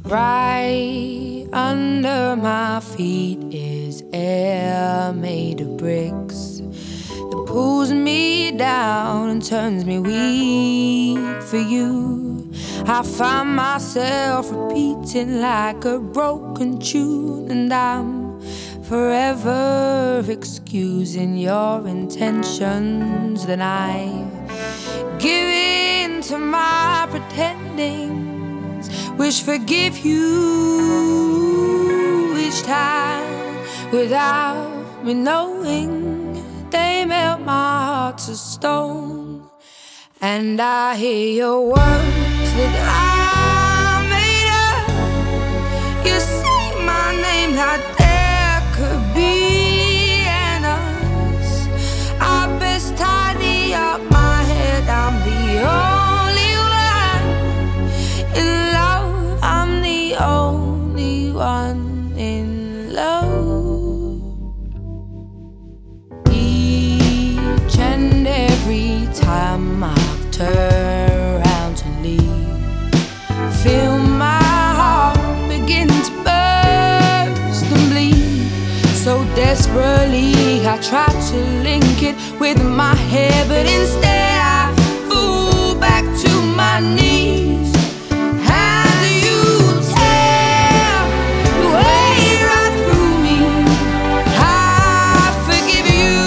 Right under my feet is air made of bricks that pulls me down and turns me weak for you. I find myself repeating like a broken tune, and I'm forever excusing your intentions. Then I give in to my pretendings, which forgive you each time without me knowing. They melt my heart to stone, and I hear your words that I made up. You say my name like there could be an us. I best tidy up my head. I'm the only one in love. I'm the only one in love. Each and every time I've turned around to leave, feel my heart begin to burst and bleed. So desperately I try to link it with my hair, but instead I fall back to my knees. As you tear your way right through me, I forgive you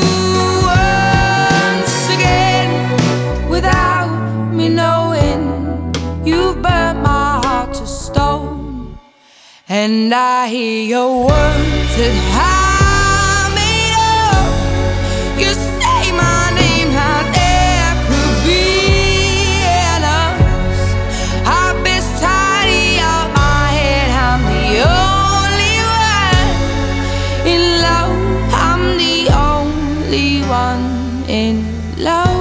once again without me knowing. You burnt my heart to stone, and I hear your words that I made up. You say my name like there could be an us. I best tidy up my head. I'm the only one in love. I'm the only one in love.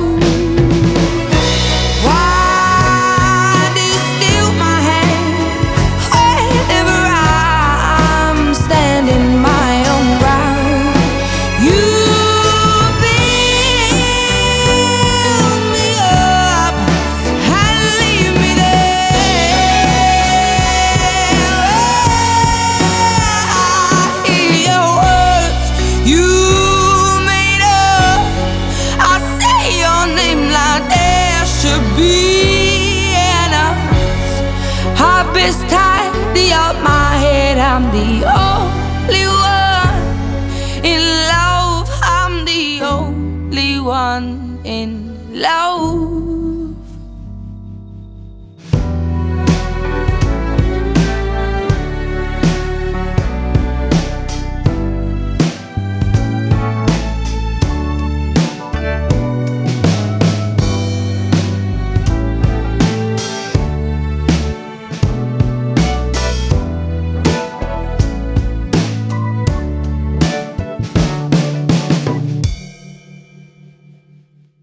Best tidy up my head. I'm the only one in love. I'm the only one in love.